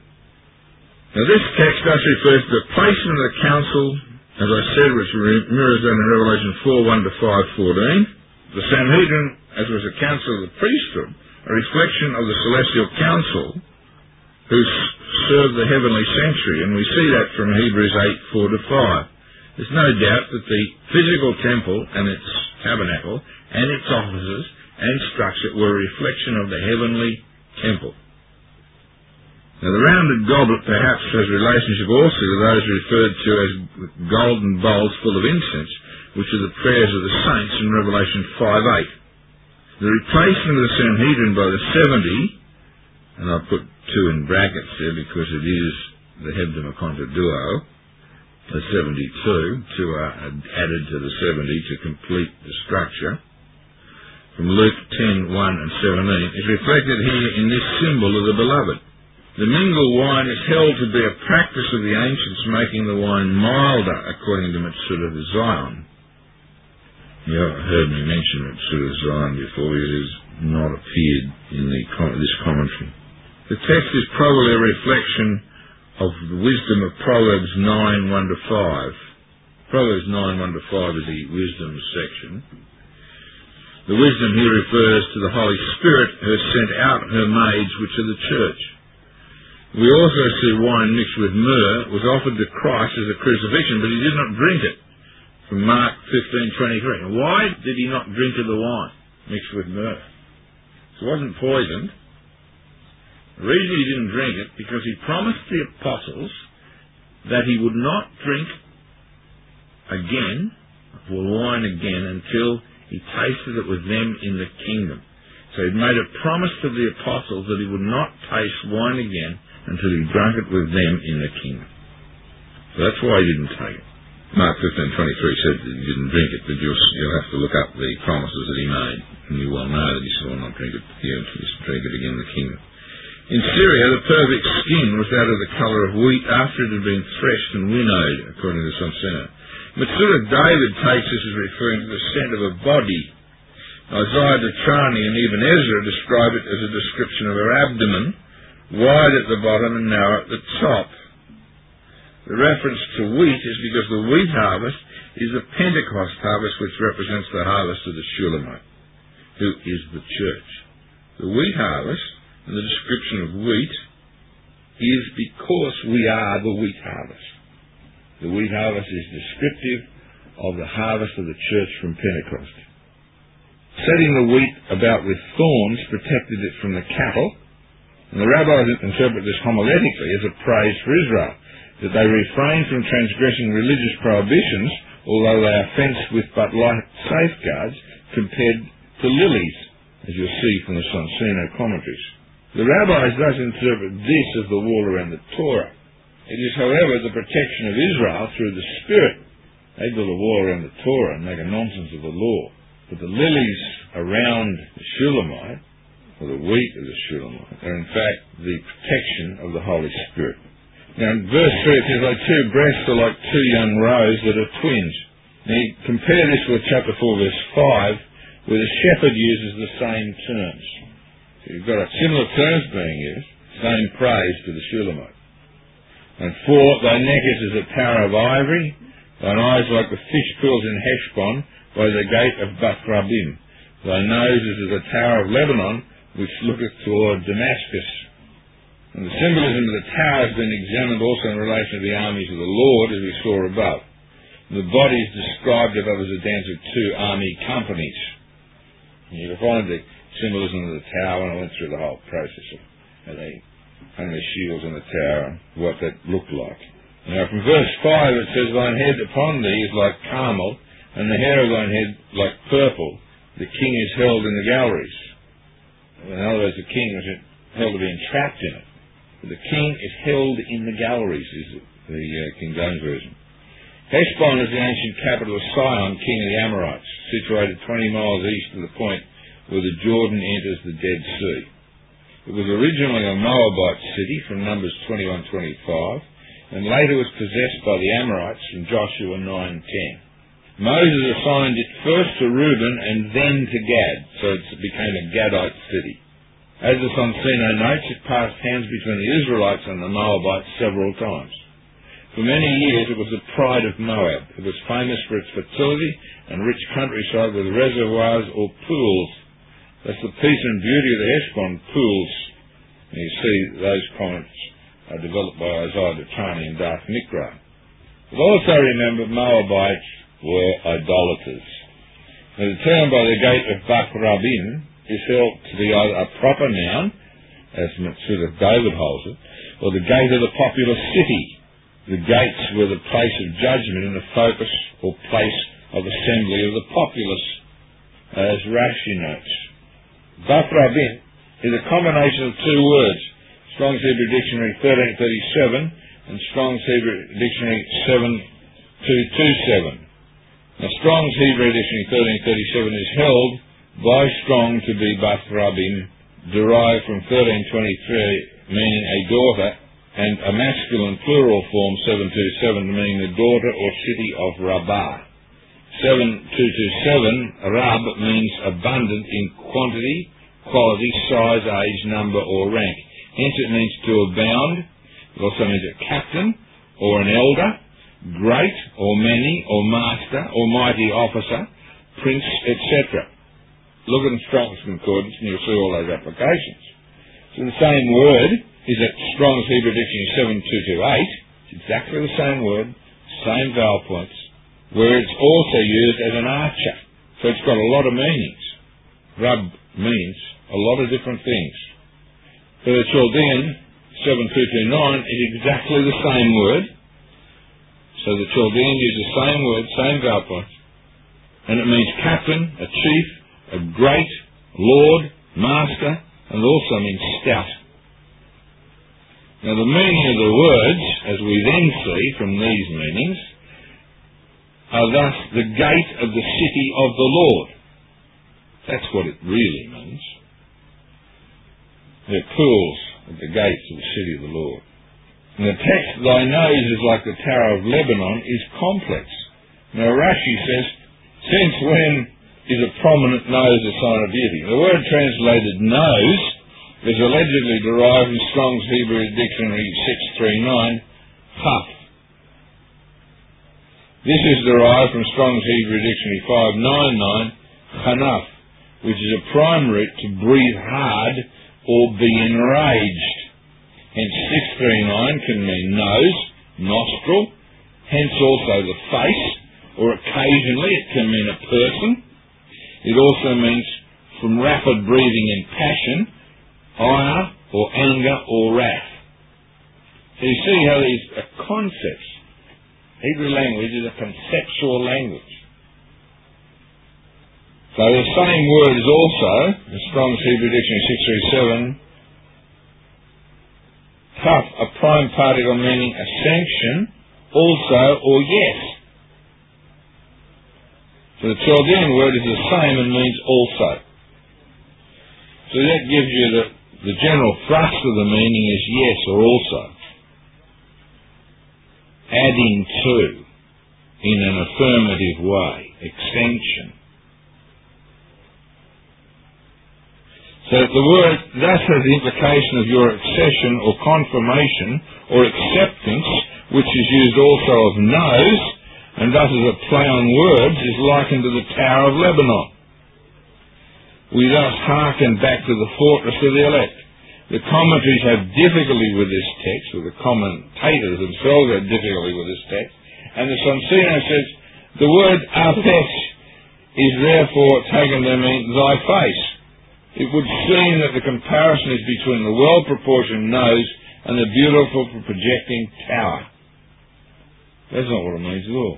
Now this text thus refers to the placement of the council, as I said, which mirrors that in Revelation 4:1 to 5:14. The Sanhedrin, as was a council of the priesthood, a reflection of the celestial council who served the heavenly sanctuary, and we see that from Hebrews 8:4 to 5. There's no doubt that the physical temple and its tabernacle and its offices and structure were a reflection of the heavenly temple. Now the rounded goblet perhaps has relationship also to those referred to as golden bowls full of incense, which are the prayers of the saints in Revelation 5:8. The replacement of the Sanhedrin by the 70, and I'll put 2 in brackets there because it is the Hebdomachonta duo, the 72, 2 are added to the 70 to complete the structure, from Luke 10:1 and 17, is reflected here in this symbol of the beloved. The mingled wine is held to be a practice of the ancients, making the wine milder, according to Metsudah of Zion. You have heard me mention Metsudah of Zion before. It has not appeared in this commentary. The text is probably a reflection of the wisdom of Proverbs 9:1 to 5. Proverbs 9:1 to 5 is the wisdom section. The wisdom here refers to the Holy Spirit who has sent out her maids, which are the church. We also see wine mixed with myrrh was offered to Christ as a crucifixion, but he did not drink it, from Mark 15:23. And why did he not drink of the wine mixed with myrrh? It wasn't poisoned. The reason he didn't drink it, because he promised the apostles that he would not drink again, or wine again, until he tasted it with them in the kingdom. So he'd made a promise to the apostles that he would not taste wine again until he drank it with them in the kingdom. So that's why he didn't take it. Mark 15:23 said that he didn't drink it, but you'll have to look up the promises that he made, and you will know that he said, "I'll not drink it here until you drink it again in the kingdom." In Syria, the perfect skin was that of the colour of wheat after it had been threshed and winnowed, according to Sonsena. Metsudah David takes this as referring to the scent of a body. Isaiah Detrani and even Ezra describe it as a description of her abdomen, wide at the bottom and narrow at the top. The reference to wheat is because the wheat harvest is the Pentecost harvest, which represents the harvest of the Shulamite, who is the church. The wheat harvest and the description of wheat is because we are the wheat harvest. The wheat harvest is descriptive of the harvest of the church from Pentecost. Setting the wheat about with thorns protected it from the cattle, and the rabbis interpret this homiletically as a praise for Israel, that they refrain from transgressing religious prohibitions, although they are fenced with but light safeguards compared to lilies, as you'll see from the Sonseno commentaries. The rabbis thus interpret this as the wall around the Torah. It is, however, the protection of Israel through the Spirit. They build a wall around the Torah and make a nonsense of the law. But the lilies around the Shulamite, or the wheat of the Shulamite, are in fact the protection of the Holy Spirit. Now in verse 3 it says, like 2 breasts are like 2 young roes that are twins. Now you compare this with chapter 4 verse 5, where the shepherd uses the same terms. So you've got similar terms being used, same praise to the Shulamite. And 4, thy neck is as a tower of ivory, thine eyes like the fish pools in Heshbon, by the gate of Bath Rabbim. Thy nose is as a tower of Lebanon, which looketh toward Damascus. And the symbolism of the tower has been examined also in relation to the armies of the Lord, as we saw above. The body is described above as a dance of two army companies. And you can find the symbolism of the tower, and I went through the whole process of how they hung their shields on the tower and what that looked like. Now from verse 5 it says, Thine head upon thee is like carmel, and the hair of thine head like purple. The king is held in the galleries. In other words, the king was held to be entrapped in it. The king is held in the galleries, is the King James Version. Heshbon is the ancient capital of Sihon, king of the Amorites, situated 20 miles east of the point where the Jordan enters the Dead Sea. It was originally a Moabite city from Numbers 21-25, and later was possessed by the Amorites from Joshua 9:10. Moses assigned it first to Reuben and then to Gad, so it became a Gadite city. As the Sonsino notes, it passed hands between the Israelites and the Moabites several times. For many years it was the pride of Moab. It was famous for its fertility and rich countryside with reservoirs or pools. That's the peace and beauty of the Heshbon pools. And you see those comments are developed by Isaiah Datani and Darth Mikra. But also remember, Moabites were idolaters. Now, the term by the gate of Bath Rabbim is held to be either a proper noun, as Metsudah David holds it, or the gate of the populous city. The gates were the place of judgment and the focus or place of assembly of the populace, as Rashi notes. Bath Rabbim is a combination of two words, Strong's Hebrew Dictionary 1337 and Strong's Hebrew Dictionary 7227. Now, Strong's Hebrew Dictionary 1337 is held by Strong to be Bath Rabbim, derived from 1323, meaning a daughter, and a masculine plural form 727 meaning the daughter or city of Rabbah. 7227, Rab, means abundant in quantity, quality, size, age, number, or rank. Hence it means to abound. It also means a captain or an elder, great or many or master or mighty officer, prince, etc. Look at the Strong's Concordance and you'll see all those applications. So the same word is at Strong's Hebrew Dictionary 7228. It's exactly the same word, same vowel points, where it's also used as an archer. So it's got a lot of meanings. Rab means a lot of different things. For the Chaldean, 7229 is exactly the same word. So the Chaldean uses the same word, same vowel points, and it means captain, a chief, a great, lord, master, and it also means stout. Now the meaning of the words, as we then see from these meanings, are thus the gate of the city of the Lord. That's what it really means. They're pools at the gates of the city of the Lord. And the text, thy nose is like the Tower of Lebanon, is complex. Now Rashi says, since when is a prominent nose a sign of beauty? The word translated nose is allegedly derived from Strong's Hebrew Dictionary 639, huff. This is derived from Strong's Hebrew Dictionary 599, chanaf, which is a prime root to breathe hard or be enraged. Hence 639 can mean nose, nostril, hence also the face, or occasionally it can mean a person. It also means from rapid breathing and passion, ire or anger or wrath. So you see how these are concepts. Hebrew language is a conceptual language. So the same word is also, the Strong's Hebrew Dictionary 637, tough, a prime particle meaning a sanction, also, or yes. So the Chaldean word is the same and means also. So that gives you the general thrust of the meaning is yes or also. Adding to, in an affirmative way, extension. So the word thus has the implication of your accession or confirmation or acceptance, which is used also of nose, and thus as a play on words is likened to the Tower of Lebanon. we thus hearken back to the fortress of the elect. The commentaries have difficulty with this text, or the commentators themselves have difficulty with this text, and the Sonsino says, the word aphes is therefore taken to mean thy face. It would seem that the comparison is between the well-proportioned nose and the beautiful projecting tower. That's not what it means at all.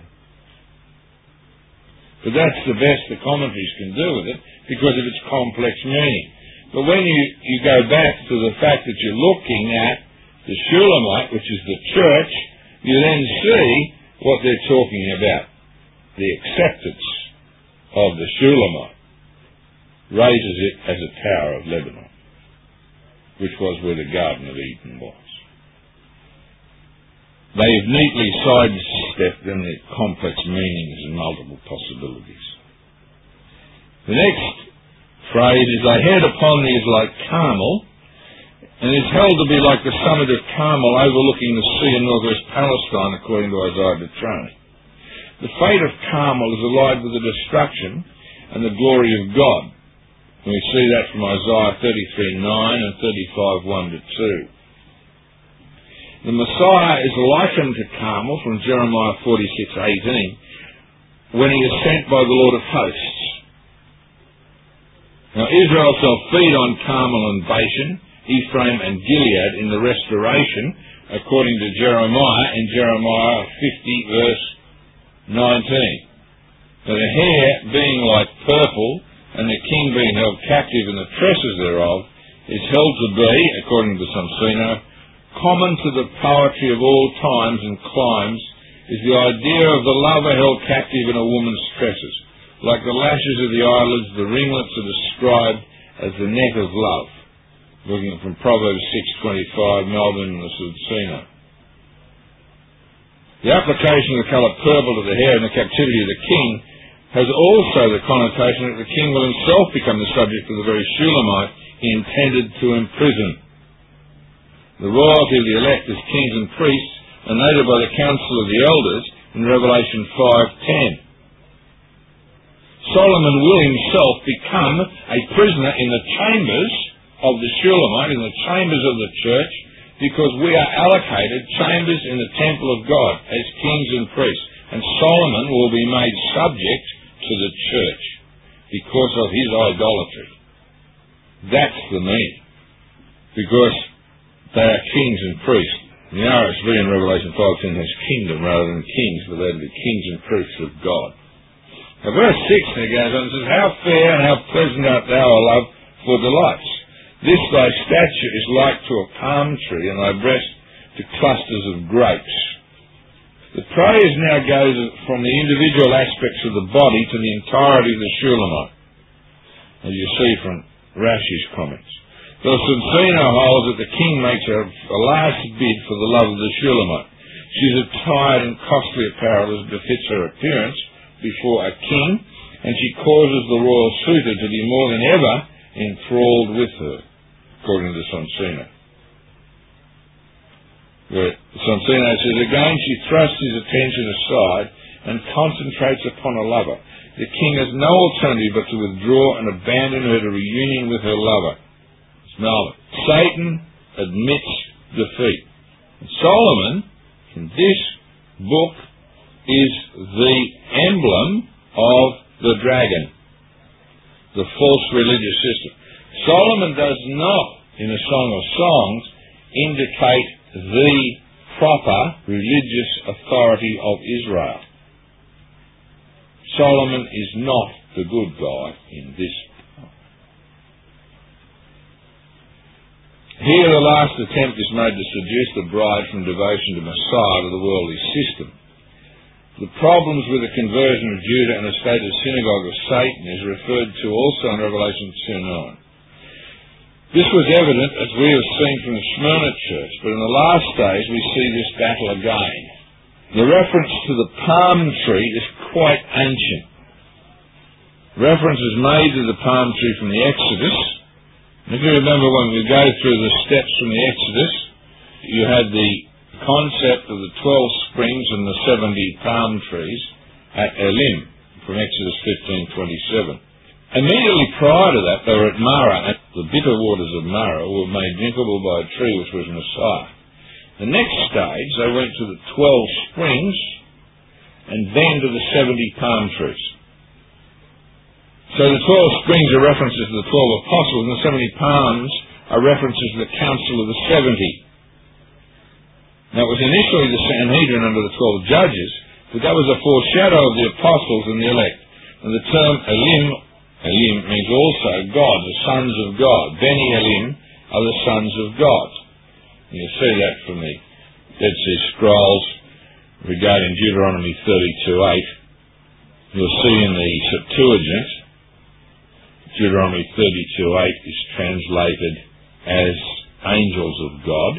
But that's the best the commentaries can do with it, because of its complex meaning. But when you go back to the fact that you're looking at the Shulamite, which is the church, you then see what they're talking about. The acceptance of the Shulamite raises it as a tower of Lebanon, which was where the Garden of Eden was. They have neatly sidestepped in the complex meanings and multiple possibilities. The next phrase is, thy head upon thee is like Carmel, and is held to be like the summit of Carmel overlooking the sea in northwest Palestine, according to Isaiah Deuteronomy. The fate of Carmel is allied with the destruction and the glory of God. And we see that from Isaiah 33:9 and 35:1-2. The Messiah is likened to Carmel from Jeremiah 46:18, when he is sent by the Lord of hosts. Now Israel shall feed on Carmel and Bashan, Ephraim and Gilead in the restoration, according to Jeremiah in Jeremiah 50:19. Now the hair being like purple, and the king being held captive in the tresses thereof, is held to be, according to Sonsino, common to the poetry of all times and climes, is the idea of the lover held captive in a woman's tresses. Like the lashes of the eyelids, the ringlets are described as the net of love. Looking from Proverbs 6:25, Melbourne and the Sonsino. The application of the colour purple to the hair in the captivity of the king has also the connotation that the king will himself become the subject of the very Shulamite he intended to imprison. The royalty of the elect as kings and priests are noted by the council of the elders in Revelation 5:10. Solomon will himself become a prisoner in the chambers of the Shulamite, in the chambers of the church, because we are allocated chambers in the temple of God as kings and priests. And Solomon will be made subject to the church because of his idolatry. That's the meaning. Because they are kings and priests. The RSV in Revelation 5:10 has kingdom rather than kings, but they're the kings and priests of God. Now verse 6 now goes on and says, how fair and how pleasant art thou, O love, for delights. This thy stature is like to a palm tree, and thy breast to clusters of grapes. The praise now goes from the individual aspects of the body to the entirety of the Shulamite, as you see from Rashi's comments. The Sonsino holds that the king makes a last bid for the love of the Shulamite. She is attired in costly apparel as befits her appearance before a king, and she causes the royal suitor to be more than ever enthralled with her, according to Sonsino. Where Sonsino says, again she thrusts his attention aside and concentrates upon a lover. The king has no alternative but to withdraw and abandon her to reunion with her lover. Satan admits defeat. And Solomon, in this book, is the emblem of the dragon, the false religious system. Solomon does not, in the Song of Songs, indicate the proper religious authority of Israel. Solomon is not the good guy in this. Here the last attempt is made to seduce the bride from devotion to Messiah to the worldly system. The problems with the conversion of Judah and the state of synagogue of Satan is referred to also in Revelation 2:9. This was evident, as we have seen from the Smyrna church, but in the last days we see this battle again. The reference to the palm tree is quite ancient. Reference is made to the palm tree from the Exodus. If you remember when we go through the steps from the Exodus, you had the concept of the 12 springs and the 70 palm trees at Elim from Exodus 15:27. Immediately prior to that, they were at Marah, and the bitter waters of Marah were made drinkable by a tree which was Messiah. The next stage, they went to the 12 springs, and then to the 70 palm trees. So the 12 springs are references to the 12 apostles, and the 70 palms are references to the council of the 70. Now, it was initially the Sanhedrin under the 12 judges, but that was a foreshadow of the apostles and the elect. And the term Elim means also God, the sons of God. Beni Elim are the sons of God. And you'll see that from the Dead Sea Scrolls regarding Deuteronomy 32:8. You'll see in the Septuagint, Deuteronomy 32:8 is translated as angels of God.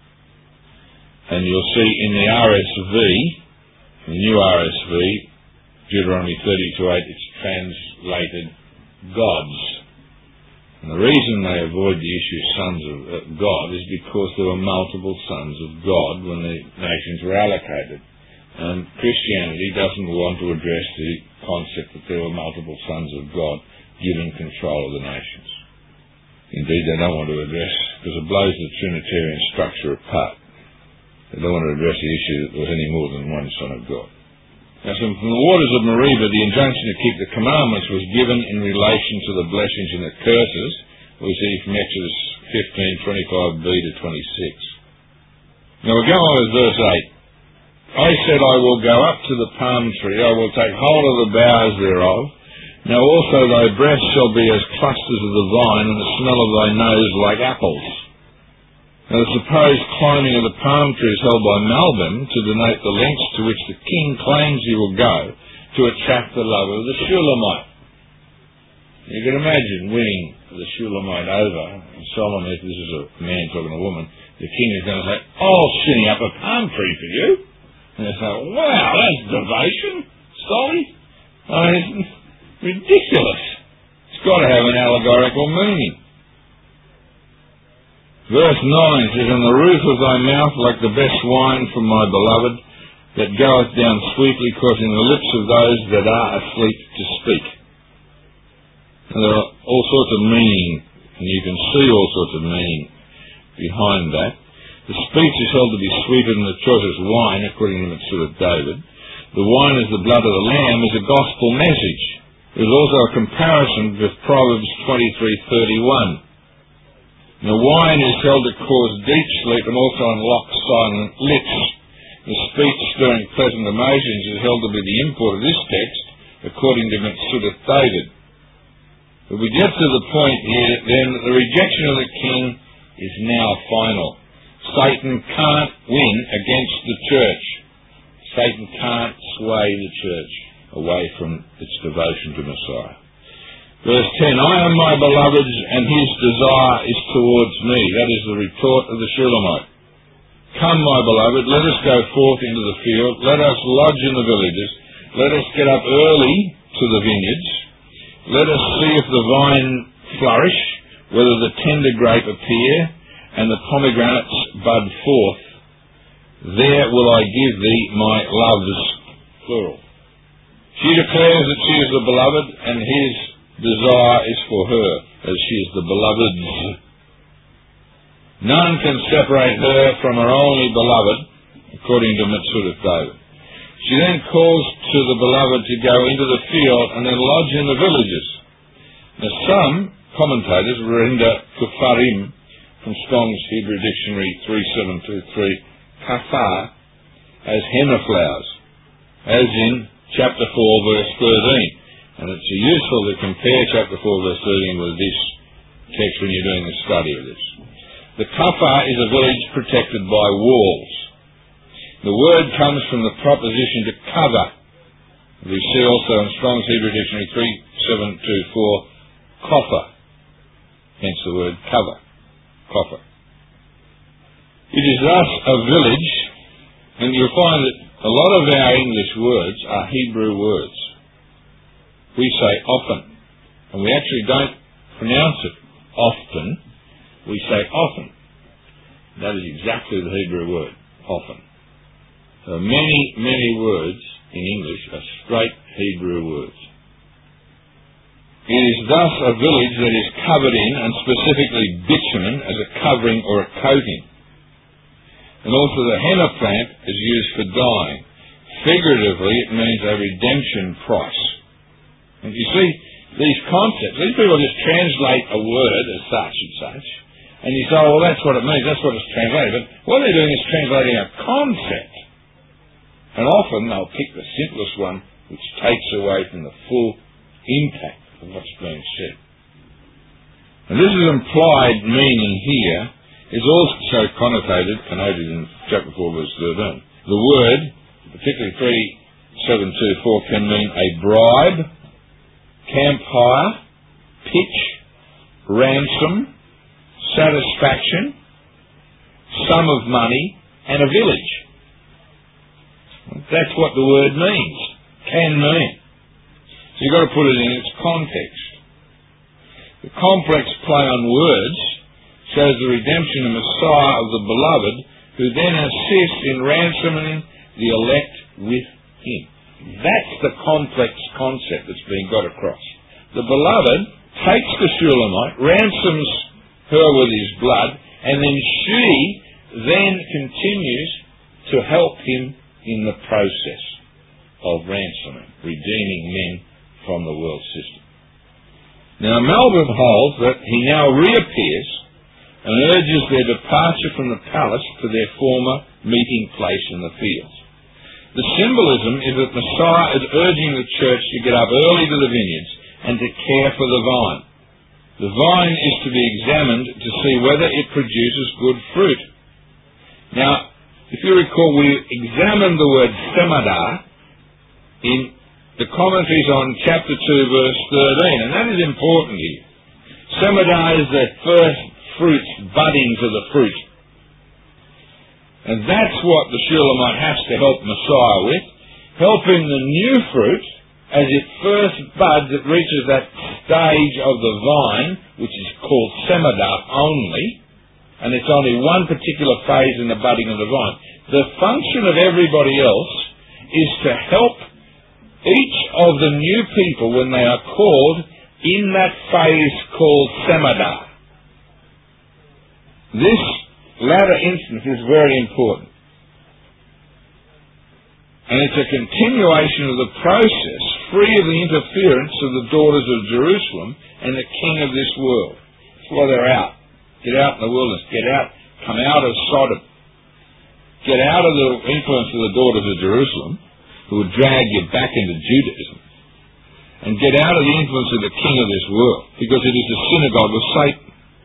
And you'll see in the RSV, the new RSV, Deuteronomy 32:8, it's translated gods. And the reason they avoid the issue sons of God is because there were multiple sons of God when the nations were allocated. And Christianity doesn't want to address the concept that there were multiple sons of God given control of the nations. Indeed, they don't want to address, because it blows the Trinitarian structure apart. They don't want to address the issue that there was any more than one Son of God. Now, from the waters of Meribah, the injunction to keep the commandments was given in relation to the blessings and the curses. We see from Exodus 15:25b to 26. Now, we'll go on with verse 8. I said, I will go up to the palm tree, I will take hold of the boughs thereof. Now also thy breasts shall be as clusters of the vine, and the smell of thy nose like apples. Now the supposed climbing of the palm tree is held by Malbim to denote the lengths to which the king claims he will go to attract the love of the Shulamite. You can imagine winning the Shulamite over, and Solomon, if this is a man talking to a woman, the king is going to say, I'll shinny up a palm tree for you. And they say, wow, that's devotion, Solly. I mean, it's ridiculous. It's got to have an allegorical meaning. Verse 9 says, And the roof of thy mouth like the best wine from my beloved, that goeth down sweetly, causing the lips of those that are asleep to speak. And there are all sorts of meaning, and you can see all sorts of meaning behind that. The speech is held to be sweeter than the choicest wine, according to Metzudah David. The wine is the blood of the Lamb, is a gospel message. There's also a comparison with Proverbs 23:31. Now, wine is held to cause deep sleep and also unlock silent lips. The speech stirring pleasant emotions is held to be the import of this text, according to Metzudah David. But we get to the point here, then, that the rejection of the king is now final. Satan can't win against the church. Satan can't sway the church away from its devotion to Messiah. Verse 10, I am my beloved's, and his desire is towards me. That is the retort of the Shulamite. Come, my beloved, let us go forth into the field. Let us lodge in the villages. Let us get up early to the vineyards. Let us see if the vine flourish, whether the tender grape appear, and the pomegranates bud forth. There will I give thee my loves, plural. She declares that she is the beloved, and his desire is for her, as she is the beloved's. None can separate her from her only beloved, according to Metzudah David. She then calls to the beloved to go into the field and then lodge in the villages. Now some commentators render kufarim from Strong's Hebrew Dictionary 3723, kafar, as henna flowers, as in chapter 4 verse 13. And it's useful to compare chapter 4 verse 13 with this text when you're doing the study of this. The kafar is a village protected by walls. The word comes from the proposition to cover. We see also in Strong's Hebrew Dictionary 3724, kofar, hence the word cover, kofar. It is thus a village, and you'll find that a lot of our English words are Hebrew words. We say often, and we actually don't pronounce it often, we say often. That is exactly the Hebrew word, often. So many, many words in English are straight Hebrew words. It is thus a village that is covered in, and specifically bitumen as a covering or a coating. And also the henna plant is used for dyeing. Figuratively, it means a redemption price. And you see, these concepts, these people just translate a word as such and such, and you say, oh, well, that's what it means, that's what it's translated. But what they're doing is translating a concept. And often they'll pick the simplest one, which takes away from the full impact of what's being said. And this is implied meaning here is also connoted in chapter 4, verse 13. The word, particularly 3724, can mean a bribe, camp hire, pitch, ransom, satisfaction, sum of money, and a village. That's what the word means, can mean. So you've got to put it in its context. The complex play on words shows the redemption and Messiah of the beloved, who then assists in ransoming the elect with him. That's the complex concept that's being got across. The beloved takes the Shulamite, ransoms her with his blood, and then she then continues to help him in the process of ransoming, redeeming men from the world system. Now Melbourne holds that he now reappears and urges their departure from the palace to their former meeting place in the fields. The symbolism is that Messiah is urging the church to get up early to the vineyards and to care for the vine. The vine is to be examined to see whether it produces good fruit. Now, if you recall, we examined the word semadah in the commentaries on chapter 2, verse 13, and that is important here. Semadah is the first fruits, buddings of the fruit. And that's what the Shulamite has to help Messiah with, helping the new fruit as it first buds, it reaches that stage of the vine, which is called semadah only, and it's only one particular phase in the budding of the vine. The function of everybody else is to help each of the new people when they are called in that phase called semadah. This latter instance is very important. And it's a continuation of the process, free of the interference of the daughters of Jerusalem and the king of this world. That's why they're out. Get out in the wilderness. Get out. Come out of Sodom. Get out of the influence of the daughters of Jerusalem, who would drag you back into Judaism. And get out of the influence of the king of this world, because it is the synagogue of Satan.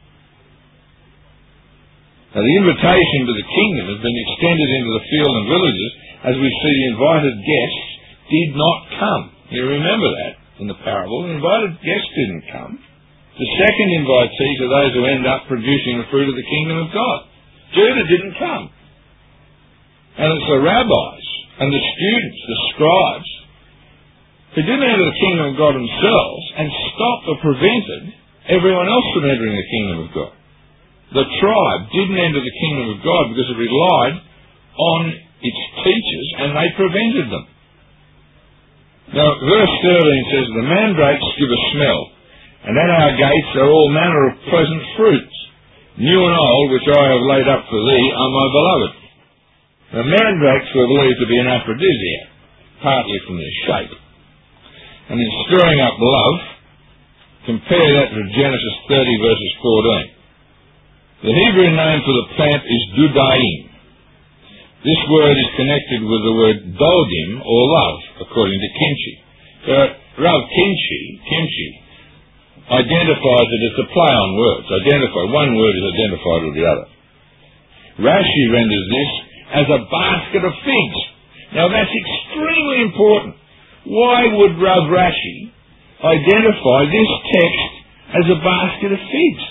Now, the invitation to the kingdom has been extended into the field and villages, as we see the invited guests did not come. You remember that in the parable. The invited guests didn't come. The second invitees are those who end up producing the fruit of the kingdom of God. Judah didn't come. And it's the rabbis and the students, the scribes, who didn't enter the kingdom of God themselves and stopped or prevented everyone else from entering the kingdom of God. The tribe didn't enter the kingdom of God because it relied on its teachers, and they prevented them. Now, verse 13 says, the mandrakes give a smell, and at our gates are all manner of pleasant fruits, new and old, which I have laid up for thee, are my beloved. The mandrakes were believed to be an aphrodisiac, partly from their shape. And in stirring up love, compare that to Genesis 30, verses 14. The Hebrew name for the plant is dudaim. This word is connected with the word dodim, or love, according to Kimchi. Rav Kimchi, identifies it as a play on words. One word is identified with the other. Rashi renders this as a basket of figs. Now that's extremely important. Why would Rav Rashi identify this text as a basket of figs?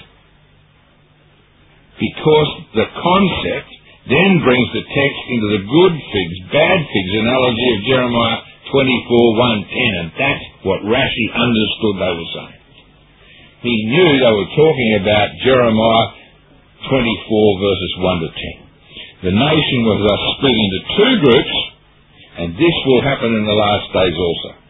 Because the concept then brings the text into the good figs, bad figs analogy of Jeremiah 24:1-10, and that's what Rashi understood they were saying. He knew they were talking about Jeremiah 24 verses 1-10. The nation was thus split into two groups, and this will happen in the last days also.